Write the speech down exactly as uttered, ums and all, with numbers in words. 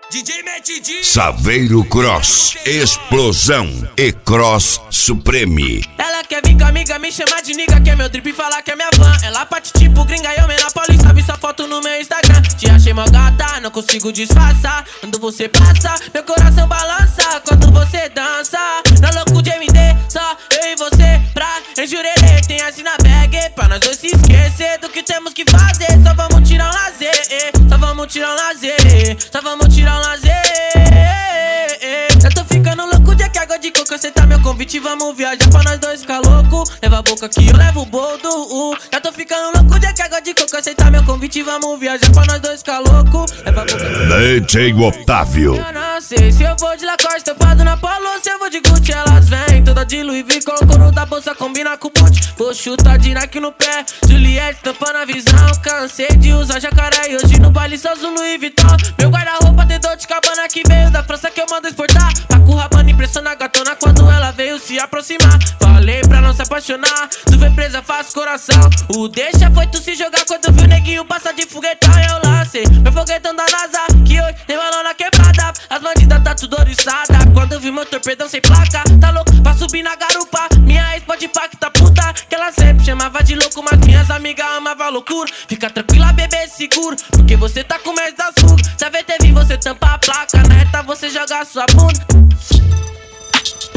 D J Matt D. Saveiro Cross, explosão e Cross Supreme. Ela quer vir com amiga, me chamar de nigga, quer meu drip e falar que é minha fã. Ela parte tipo gringa e eu menor paulista, vi sua foto no meu Instagram. Te achei mó gata, não consigo disfarçar. Quando você passa, meu coração balança. Quando você dança, na louco de M D, só eu e você pra enjurerê. Tem assim na bag, pra nós dois se esquecer do que temos que fazer. Só vamos tirar um lazer, só vamos tirar um lazer, só vamos tirar um lazer. Eu tô ficando louco de que água de coco, aceitar meu convite, vamos viajar pra nós dois ficar louco. Leva a boca que eu levo o boldo. uh. Já tô ficando louco de que água de coco, aceitar meu convite, vamos viajar pra nós dois ficar louco. Leva a boca D J Otávio. Eu não sei se eu vou de Lacoste, estampado na Polo, se eu vou de Gucci, elas vêm toda de Louis Vuitton, o couro da bolsa combina com o boot. Vou chutar de Nike no pé, Juliette tampando a visão. Cansei de usar jacaré e hoje no baile só uso Louis Vuitton. Meu guarda-roupa tem dor de cabana que veio da França que eu mando exportar. Tá com rabana impressiona a gatona quando ela veio se aproximar. Falei pra não se apaixonar, tu vê presa, faz coração. O deixa foi tu se jogar quando viu o neguinho passar de foguetão. Eu lancei meu foguetão da NASA, que hoje tem balão na quebrada. As bandidas tá tudo oriçada, quando vi meu torpedão sem placa. Tá louco pra subir na garupa, minha ex pode pá que tá puta, que ela sempre chamava de louco, mas minhas amigas amavam loucura. Fica tranquila, bebê, seguro, porque você tá com medo das fugas. Se a V T vir, você tampa a placa, na reta você joga a sua bunda.